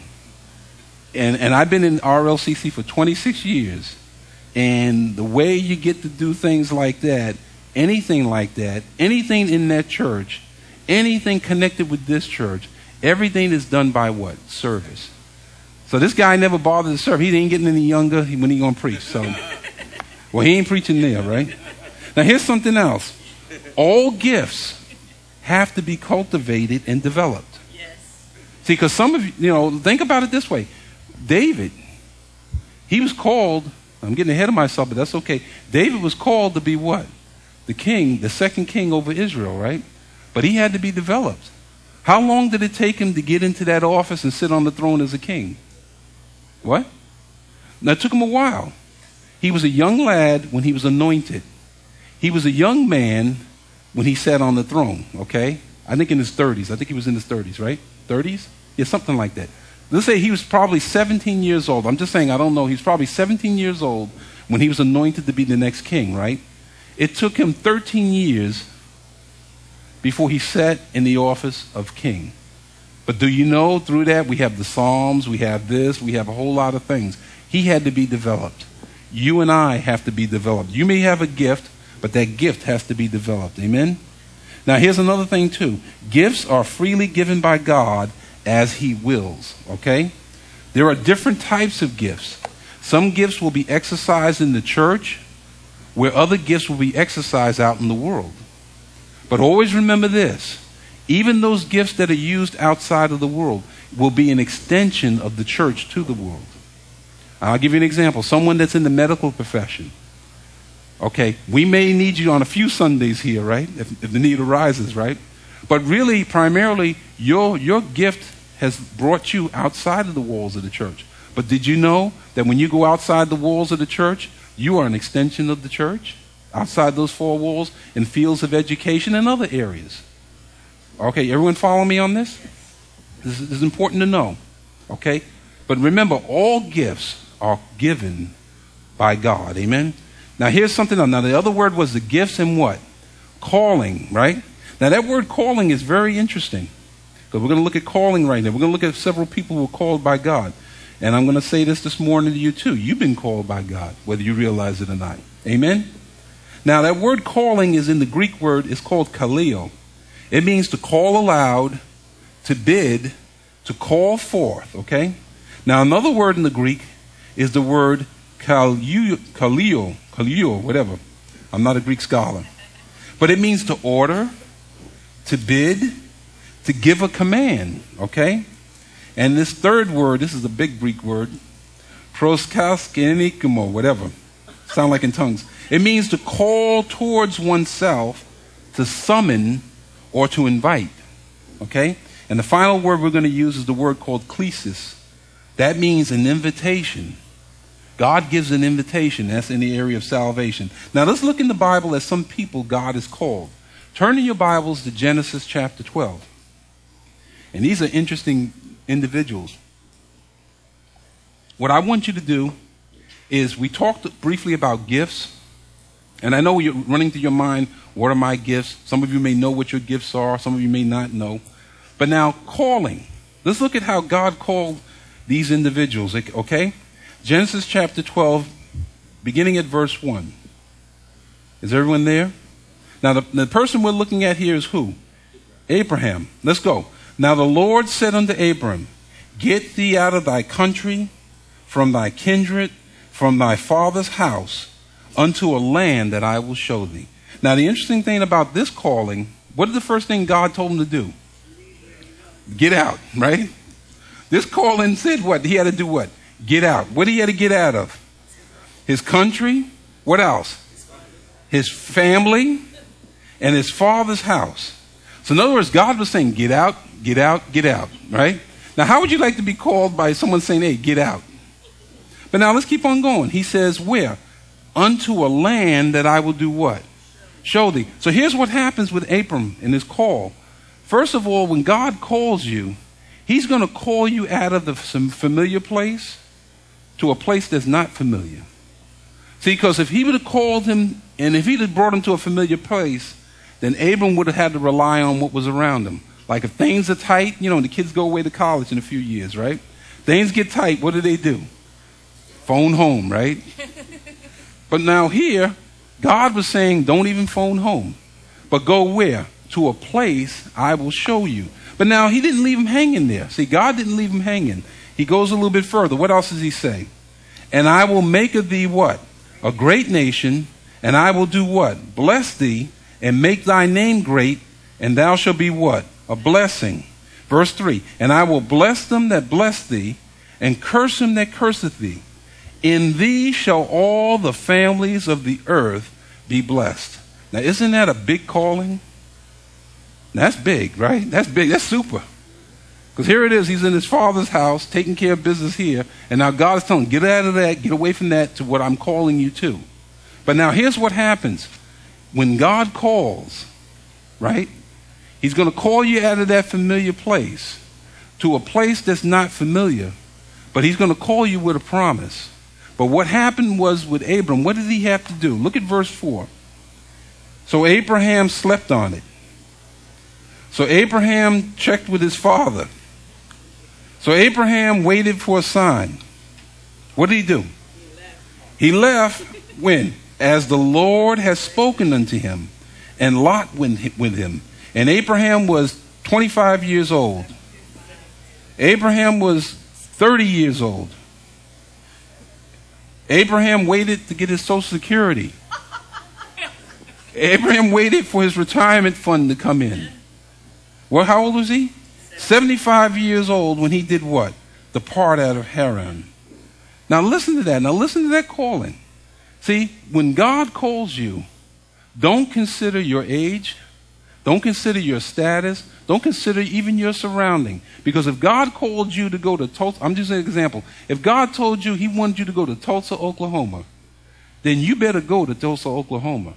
And, and I've been in R L C C for twenty-six years. And the way you get to do things like that, anything like that, anything in that church, anything connected with this church, everything is done by what? Service. So this guy never bothered to serve. He ain't getting any younger when he going to preach. So, well, he ain't preaching there, right? Now, here's something else. All gifts have to be cultivated and developed. Yes. See, because some of you, you know, think about it this way. David, he was called, I'm getting ahead of myself, but that's okay. David was called to be what? The king, the second king over Israel, right? But he had to be developed. How long did it take him to get into that office and sit on the throne as a king? What? Now, it took him a while. He was a young lad when he was anointed. He was a young man when he sat on the throne, okay? I think in his thirties. I think he was in his thirties, right? thirties? Yeah, something like that. Let's say he was probably seventeen years old. I'm just saying, I don't know. He was probably seventeen years old when he was anointed to be the next king, right? It took him thirteen years before he sat in the office of king. But do you know, through that, we have the Psalms, we have this, we have a whole lot of things. He had to be developed. You and I have to be developed. You may have a gift, but that gift has to be developed. Amen? Now, here's another thing, too. Gifts are freely given by God as he wills, okay? There are different types of gifts. Some gifts will be exercised in the church, where other gifts will be exercised out in the world. But always remember this. Even those gifts that are used outside of the world will be an extension of the church to the world. I'll give you an example. Someone that's in the medical profession. Okay, we may need you on a few Sundays here, right? If, if the need arises, right? But really, primarily, your, your gift has brought you outside of the walls of the church. But did you know that when you go outside the walls of the church, you are an extension of the church? Outside those four walls, in fields of education and other areas. Okay, everyone follow me on this? This is, this is important to know. Okay? But remember, all gifts are given by God. Amen? Now here's something else. Now the other word was the gifts and what? Calling, right? Now that word calling is very interesting. Because we're going to look at calling right now. We're going to look at several people who were called by God. And I'm going to say this this morning to you too. You've been called by God, whether you realize it or not. Amen? Now that word calling is in the Greek word, it's called kaleo. It means to call aloud, to bid, to call forth, okay? Now another word in the Greek is the word kaleo, kaleo, kaleo, whatever. I'm not a Greek scholar. But it means to order, to bid, to give a command, okay? And this third word, this is a big Greek word, proskaskenikimo, whatever. Sound like in tongues. It means to call towards oneself, to summon, or to invite. Okay? And the final word we're going to use is the word called klesis. That means an invitation. God gives an invitation. That's in the area of salvation. Now let's look in the Bible at some people God has called. Turn in your Bibles to Genesis chapter twelve. And these are interesting individuals. What I want you to do is, we talked briefly about gifts. And I know you're running through your mind, what are my gifts? Some of you may know what your gifts are. Some of you may not know. But now, calling. Let's look at how God called these individuals, okay? Genesis chapter twelve, beginning at verse one. Is everyone there? Now, the, the person we're looking at here is who? Abraham. Let's go. Now the Lord said unto Abram, get thee out of thy country, from thy kindred, from thy father's house, unto a land that I will show thee. Now the interesting thing about this calling, what is the first thing God told him to do? Get out, right? This calling said what? He had to do what? Get out. What did he have to get out of? His country. What else? His family and his father's house. So in other words, God was saying, get out, get out, get out, right? Now how would you like to be called by someone saying, hey, get out? But now let's keep on going. He says, where? Unto a land that I will do what? Show thee. So here's what happens with Abram in his call. First of all, when God calls you, he's going to call you out of the familiar place to a place that's not familiar. See, because if he would have called him, and if he'd have brought him to a familiar place, then Abram would have had to rely on what was around him. Like if things are tight, you know, the kids go away to college in a few years, right? Things get tight, what do they do? Phone home, right? But now here, God was saying, don't even phone home. But go where? To a place I will show you. But now he didn't leave him hanging there. See, God didn't leave him hanging. He goes a little bit further. What else does he say? And I will make of thee what? A great nation. And I will do what? Bless thee and make thy name great. And thou shalt be what? A blessing. Verse three. And I will bless them that bless thee and curse him that curseth thee. In thee shall all the families of the earth be blessed. Now, isn't that a big calling? That's big, right? That's big. That's super. Because here it is. He's in his father's house, taking care of business here. And now God is telling him, get out of that, get away from that to what I'm calling you to. But now here's what happens. When God calls, right, he's going to call you out of that familiar place to a place that's not familiar. But he's going to call you with a promise. But what happened was with Abram, what did he have to do? Look at verse four. So Abraham slept on it. So Abraham checked with his father. So Abraham waited for a sign. What did he do? He left when? As the Lord has spoken unto him. And Lot went with him. And Abraham was twenty-five years old. Abraham was thirty years old. Abraham waited to get his Social Security. Abraham waited for his retirement fund to come in. Well, how old was he? seventy-five years old when he did what? Depart out of Haran. Now listen to that. Now listen to that calling. See, when God calls you, don't consider your age. Don't consider your status. Don't consider even your surrounding. Because if God called you to go to Tulsa, I'm just an example. If God told you he wanted you to go to Tulsa, Oklahoma, then you better go to Tulsa, Oklahoma.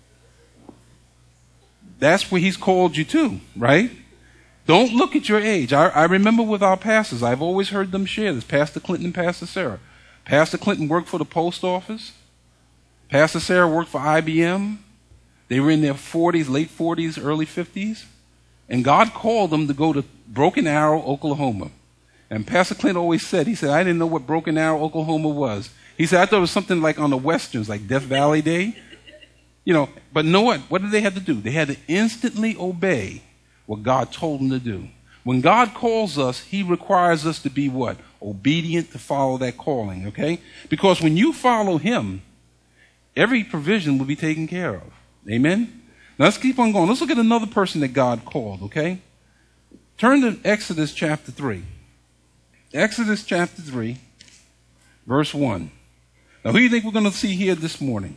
That's where he's called you to, right? Don't look at your age. I, I remember with our pastors, I've always heard them share this, Pastor Clinton and Pastor Sarah. Pastor Clinton worked for the post office. Pastor Sarah worked for I B M. They were in their forties, late forties, early fifties. And God called them to go to Broken Arrow, Oklahoma. And Pastor Clinton always said, he said, I didn't know what Broken Arrow, Oklahoma was. He said, I thought it was something like on the Westerns, like Death Valley Day. You know, but know what? What did they have to do? They had to instantly obey what God told them to do. When God calls us, he requires us to be what? Obedient to follow that calling, okay? Because when you follow him, every provision will be taken care of. Amen? Now let's keep on going. Let's look at another person that God called, okay? Turn to Exodus chapter three. Exodus chapter three, verse one. Now who do you think we're going to see here this morning?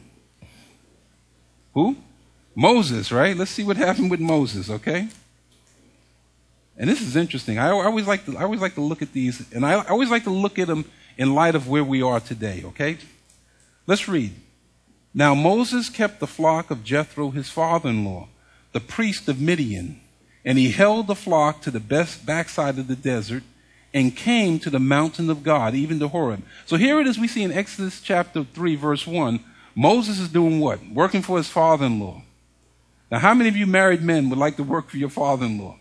Who? Moses, right? Let's see what happened with Moses, okay? And this is interesting. I, I always like to I always like to look at these, and I, I always like to look at them in light of where we are today, okay? Let's read. Now Moses kept the flock of Jethro, his father-in-law, the priest of Midian, and he held the flock to the best backside of the desert and came to the mountain of God, even to Horeb. So here it is we see in Exodus chapter three, verse one, Moses is doing what? Working for his father-in-law. Now how many of you married men would like to work for your father-in-law?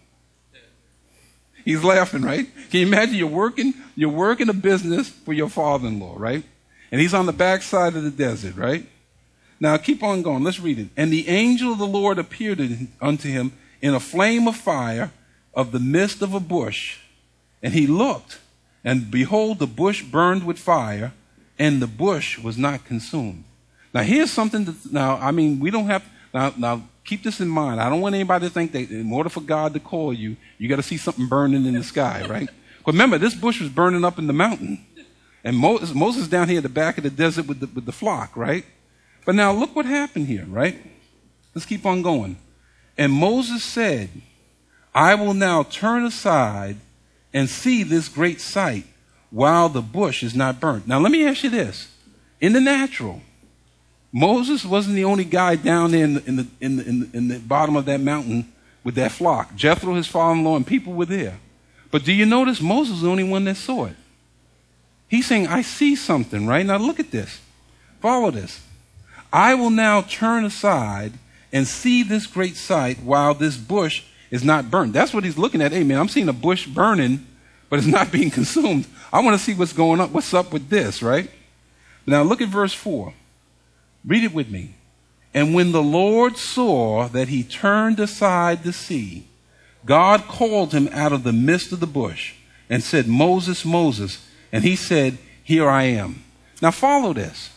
He's laughing, right? Can you imagine you're working, you're working a business for your father-in-law, right? And he's on the backside of the desert, right? Now keep on going. Let's read it. And the angel of the Lord appeared unto him in a flame of fire of the midst of a bush. And he looked, and behold, the bush burned with fire, and the bush was not consumed. Now here's something that, now, I mean, we don't have, now, now keep this in mind. I don't want anybody to think that in order for God to call you, you got to see something burning in the sky, right? But remember, this bush was burning up in the mountain. And Moses, Moses down here at the back of the desert with the, with the flock, right? But now look what happened here, right? Let's keep on going. And Moses said, I will now turn aside and see this great sight while the bush is not burnt. Now let me ask you this. In the natural, Moses wasn't the only guy down there in the, in the, in the, in the, in the bottom of that mountain with that flock. Jethro, his father-in-law, and people were there. But do you notice Moses was the only one that saw it? He's saying, I see something, right? Now look at this. Follow this. I will now turn aside and see this great sight while this bush is not burnt. That's what he's looking at. Hey, man, I'm seeing a bush burning, but it's not being consumed. I want to see what's going on. What's up with this, right? Now look at verse four. Read it with me. And when the Lord saw that he turned aside to see, God called him out of the midst of the bush and said, Moses, Moses. And he said, here I am. Now follow this.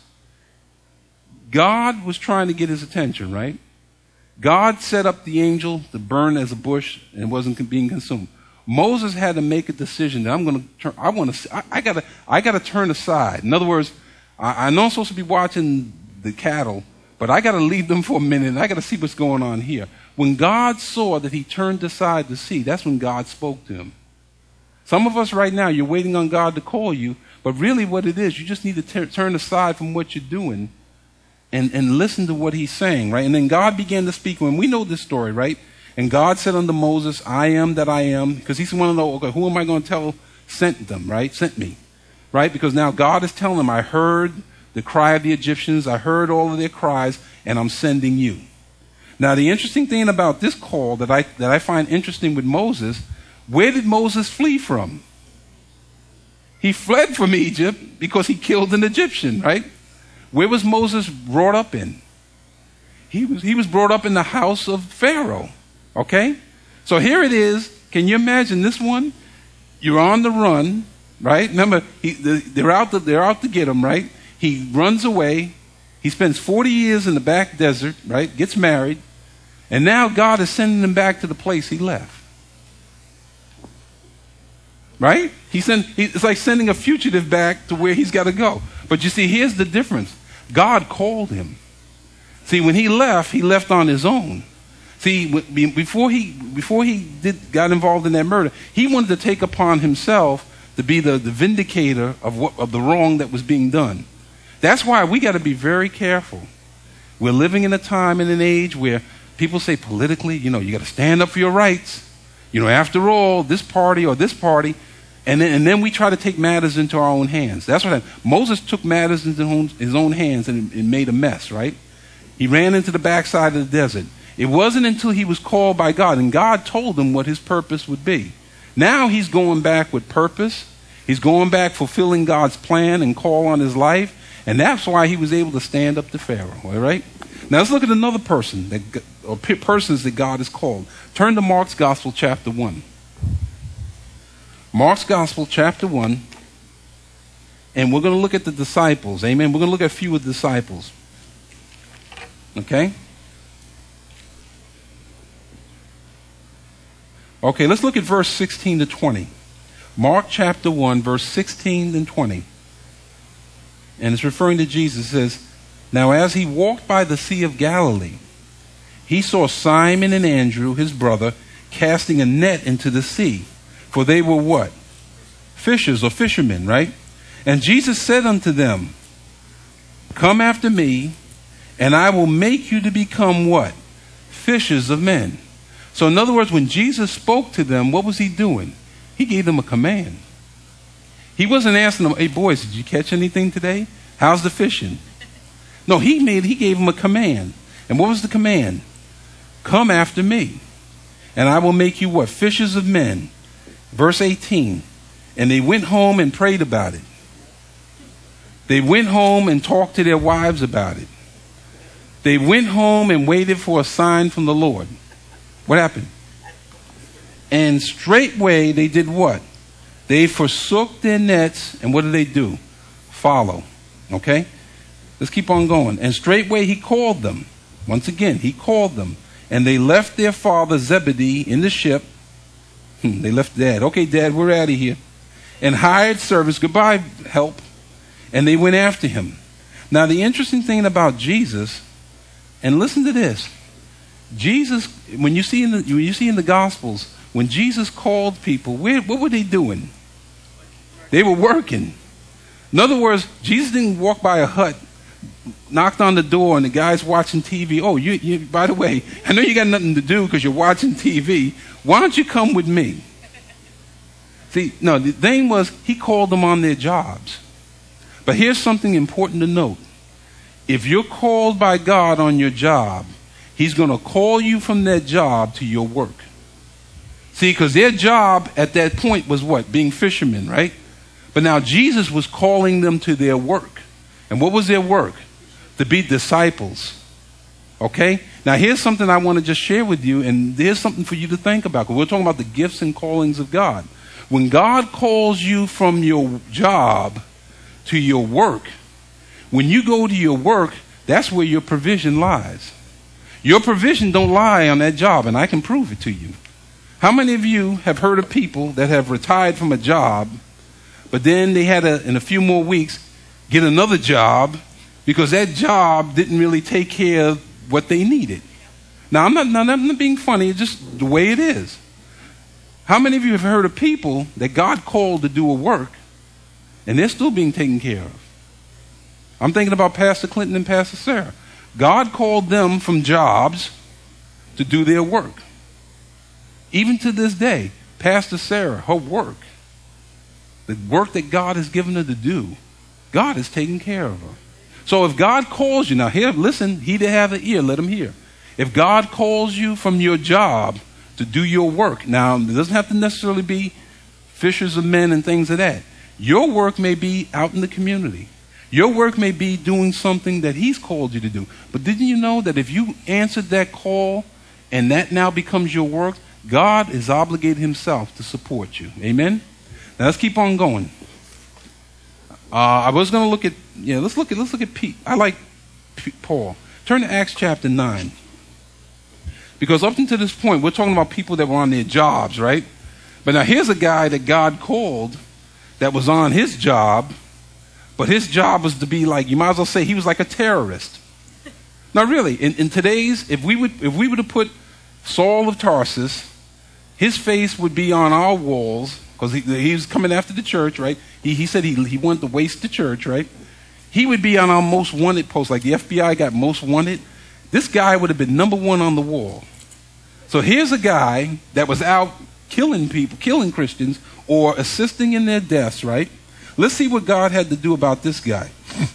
God was trying to get his attention, right? God set up the angel to burn as a bush and wasn't being consumed. Moses had to make a decision that I'm going to turn, I want to, I, I gotta, I gotta turn aside. In other words, I, I know I'm supposed to be watching the cattle, but I gotta leave them for a minute and I gotta see what's going on here. When God saw that he turned aside to see, that's when God spoke to him. Some of us right now, you're waiting on God to call you, but really what it is, you just need to t- turn aside from what you're doing and, and listen to what he's saying, right? And then God began to speak, and we know this story, right? And God said unto Moses, I am that I am, because he's one of the, okay, who am I going to tell sent them, right? Sent me, right? Because now God is telling them, I heard the cry of the Egyptians, I heard all of their cries, and I'm sending you. Now the interesting thing about this call that I, that I find interesting with Moses, where did Moses flee from? He fled from Egypt because he killed an Egyptian, right? Where was Moses brought up in? He was, he was brought up in the house of Pharaoh, okay? So here it is. Can you imagine this one? You're on the run, right? Remember, he, they're, out to, they're out to get him, right? He runs away. He spends forty years in the back desert, right? Gets married. And now God is sending him back to the place he left. Right? He send, he, it's like sending a fugitive back to where he's got to go. But you see, here's the difference. God called him. See, when he left, he left on his own. See, before he before he did got involved in that murder, he wanted to take upon himself to be the, the vindicator of what of the wrong that was being done. That's why we got to be very careful. We're living in a time and an age where people say politically, you know, you got to stand up for your rights. You know, after all, this party or this party, and then, and then we try to take matters into our own hands. That's what happened. Moses took matters into his own hands and, and made a mess, right? He ran into the backside of the desert. It wasn't until he was called by God, and God told him what his purpose would be. Now he's going back with purpose. He's going back fulfilling God's plan and call on his life, and that's why he was able to stand up to Pharaoh, all right? Now let's look at another person, that, or persons that God has called. Turn to Mark's Gospel, chapter one. Mark's Gospel, chapter one, and we're going to look at the disciples, amen? We're going to look at a few of the disciples, okay? Okay, let's look at verse sixteen to twenty. Mark chapter one, verse sixteen and twenty. And it's referring to Jesus. It says, "Now as he walked by the Sea of Galilee, he saw Simon and Andrew, his brother, casting a net into the sea. For they were what? Fishers or fishermen, right? And Jesus said unto them, Come after me, and I will make you to become what? Fishers of men." So in other words, when Jesus spoke to them, what was he doing? He gave them a command. He wasn't asking them, "Hey boys, did you catch anything today? How's the fishing?" No, he made he gave them a command. And what was the command? Come after me, and I will make you what? Fishers of men. Verse eighteen. And they went home and prayed about it. They went home and talked to their wives about it. They went home and waited for a sign from the Lord. What happened? And straightway they did what? They forsook their nets, and what did they do? Follow. Okay? Let's keep on going. And straightway he called them. Once again, he called them. And they left their father Zebedee in the ship. Hmm, they left Dad. Okay, Dad, we're out of here. And hired servants. Goodbye, help. And they went after him. Now, the interesting thing about Jesus, and listen to this. Jesus, when you see in the, when you see in the Gospels, when Jesus called people, where, what were they doing? They were working. In other words, Jesus didn't walk by a hut, knocked on the door, and the guy's watching T V. Oh, you, you by the way, I know you got nothing to do because you're watching T V. Why don't you come with me? See, no, the thing was, he called them on their jobs. But here's something important to note. If you're called by God on your job, he's going to call you from that job to your work. See, because their job at that point was what? Being fishermen, right? But now Jesus was calling them to their work. And what was their work? To be disciples. Okay? Now here's something I want to just share with you, and here's something for you to think about. Because we're talking about the gifts and callings of God. When God calls you from your job to your work, when you go to your work, that's where your provision lies. Your provision don't lie on that job, and I can prove it to you. How many of you have heard of people that have retired from a job, but then they had to, in a few more weeks, get another job because that job didn't really take care of what they needed? Now, I'm not, not, I'm not being funny. It's just the way it is. How many of you have heard of people that God called to do a work, and they're still being taken care of? I'm thinking about Pastor Clinton and Pastor Sarah. God called them from jobs to do their work. Even to this day, Pastor Sarah, her work, the work that God has given her to do, God is taking care of her. So if God calls you, now here, listen, he that have an ear, let him hear. If God calls you from your job to do your work, now it doesn't have to necessarily be fishers of men and things of that. Your work may be out in the community. Your work may be doing something that he's called you to do. But didn't you know that if you answered that call and that now becomes your work, God is obligated himself to support you. Amen? Now let's keep on going. Uh, I was going to look at, yeah, let's look at, let's look at Pete. I like P- Paul. Turn to Acts chapter nine. Because up until this point, we're talking about people that were on their jobs, right? But now here's a guy that God called that was on his job, but his job was to be like, you might as well say he was like a terrorist. Now really, in, in today's, if we would if we were to put Saul of Tarsus, his face would be on our walls because he, he was coming after the church, right? He, he said he, he wanted to waste the church, right? He would be on our most wanted post, like the F B I got most wanted. This guy would have been number one on the wall. So here's a guy that was out killing people, killing Christians, or assisting in their deaths, right? Let's see what God had to do about this guy.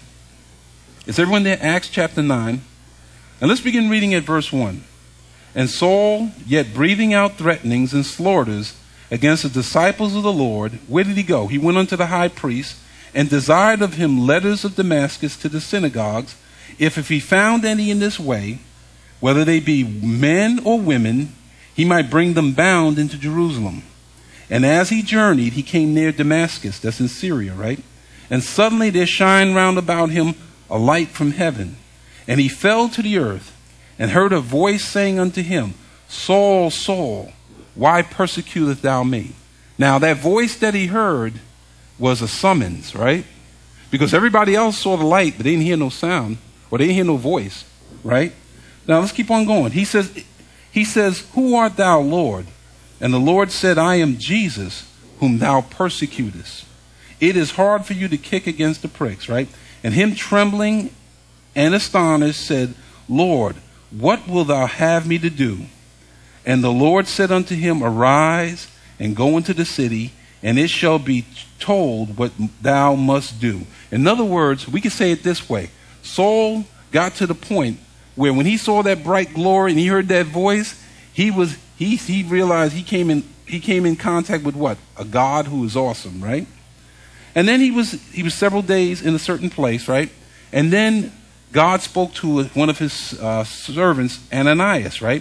Is everyone there? Acts chapter nine. And let's begin reading at verse one. And Saul, yet breathing out threatenings and slaughters against the disciples of the Lord, where did he go? He went unto the high priest and desired of him letters of Damascus to the synagogues, if if he found any in this way, whether they be men or women, he might bring them bound into Jerusalem. And as he journeyed, he came near Damascus, that's in Syria, right? And suddenly there shined round about him a light from heaven. And he fell to the earth, and heard a voice saying unto him, Saul, Saul, why persecutest thou me? Now that voice that he heard was a summons, right? Because everybody else saw the light, but they didn't hear no sound, or they didn't hear no voice, right? Now let's keep on going. He says, he says, who art thou, Lord? And the Lord said, I am Jesus, whom thou persecutest. It is hard for you to kick against the pricks, right? And him trembling and astonished said, Lord, what wilt thou have me to do? And the Lord said unto him, arise and go into the city, and it shall be told what thou must do. In other words, we can say it this way. Saul got to the point where when he saw that bright glory and he heard that voice, he was he he realized he came in he came in contact with what? A God who is awesome, right? And then he was he was several days in a certain place, right? And then God spoke to one of his uh, servants, Ananias, right?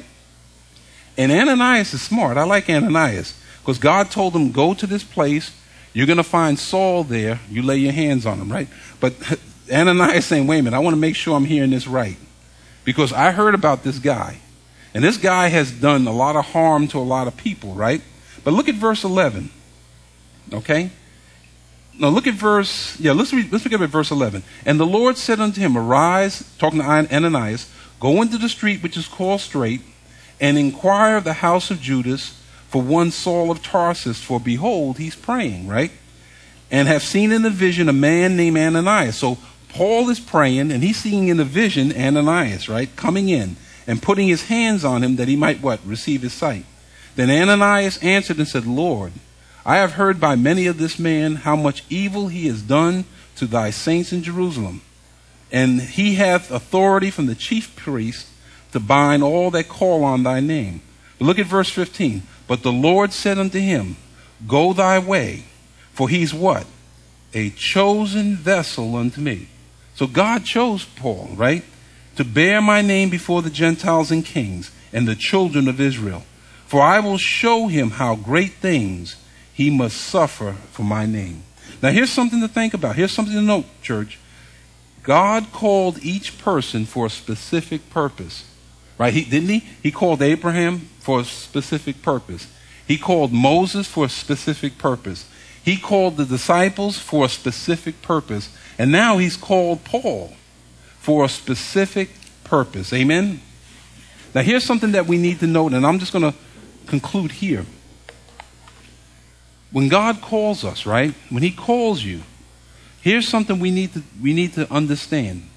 And Ananias is smart. I like Ananias because God told him, go to this place. You're going to find Saul there. You lay your hands on him, right? But Ananias saying, wait a minute, I want to make sure I'm hearing this right. Because I heard about this guy. And this guy has done a lot of harm to a lot of people, right? But look at verse eleven. Okay? No, look at verse, yeah, let's read, let's look at verse eleven. And the Lord said unto him, arise, talking to Ananias, go into the street which is called Straight, and inquire of the house of Judas for one Saul of Tarsus, for behold, he's praying, right? And have seen in the vision a man named Ananias. So Paul is praying, and he's seeing in the vision Ananias, right, coming in and putting his hands on him that he might, what, receive his sight. Then Ananias answered and said, Lord, I have heard by many of this man how much evil he has done to thy saints in Jerusalem. And he hath authority from the chief priest to bind all that call on thy name. But look at verse fifteen. But the Lord said unto him, go thy way, for he's what? A chosen vessel unto me. So God chose Paul, right? To bear my name before the Gentiles and kings and the children of Israel. For I will show him how great things he must suffer for my name. Now here's something to think about. Here's something to note, church. God called each person for a specific purpose. Right? He, didn't he? He called Abraham for a specific purpose. He called Moses for a specific purpose. He called the disciples for a specific purpose. And now he's called Paul for a specific purpose. Amen? Now here's something that we need to note, and I'm just going to conclude here. When God calls us, right? When he calls you, here's something we need to we need to understand.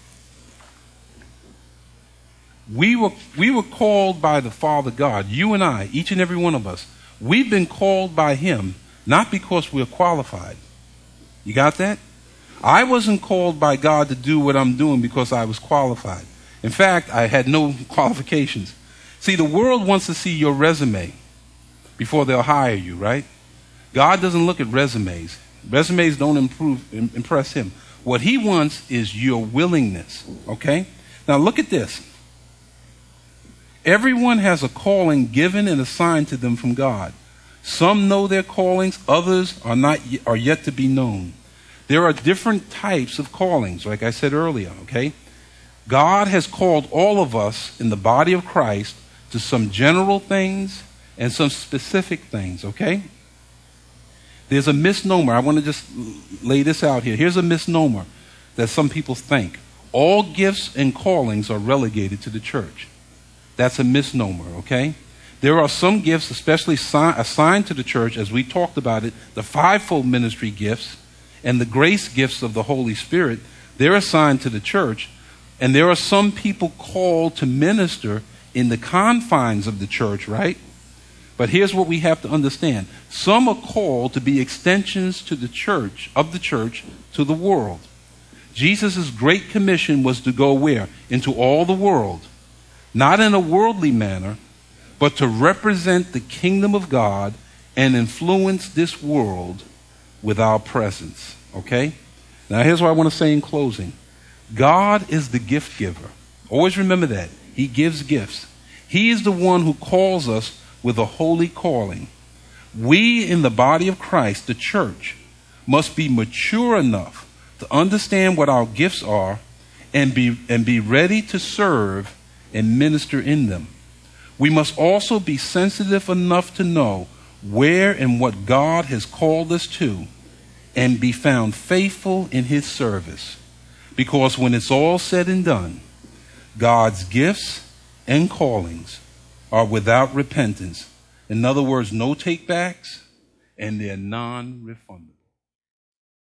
We were we were called by the Father God, you and I, each and every one of us. We've been called by him not because we're qualified. You got that? I wasn't called by God to do what I'm doing because I was qualified. In fact, I had no qualifications. See, the world wants to see your resume before they'll hire you, right? God doesn't look at resumes. Resumes don't improve, impress him. What he wants is your willingness, okay? Now look at this. Everyone has a calling given and assigned to them from God. Some know their callings, others are not are yet to be known. There are different types of callings, like I said earlier, okay? God has called all of us in the body of Christ to some general things and some specific things, okay? There's a misnomer. I want to just lay this out here. Here's a misnomer that some people think. All gifts and callings are relegated to the church. That's a misnomer, okay? There are some gifts especially si- assigned to the church, as we talked about it, the fivefold ministry gifts and the grace gifts of the Holy Spirit. They're assigned to the church, and there are some people called to minister in the confines of the church, right? But here's what we have to understand. Some are called to be extensions to the church, of the church, to the world. Jesus' great commission was to go where? Into all the world. Not in a worldly manner, but to represent the kingdom of God and influence this world with our presence. Okay? Now here's what I want to say in closing. God is the gift giver. Always remember that. He gives gifts. He is the one who calls us with a holy calling. We in the body of Christ, the church, must be mature enough to understand what our gifts are and be, and be ready to serve and minister in them. We must also be sensitive enough to know where and what God has called us to and be found faithful in his service. Because when it's all said and done, God's gifts and callings are without repentance. In other words, no takebacks, and they're non-refundable.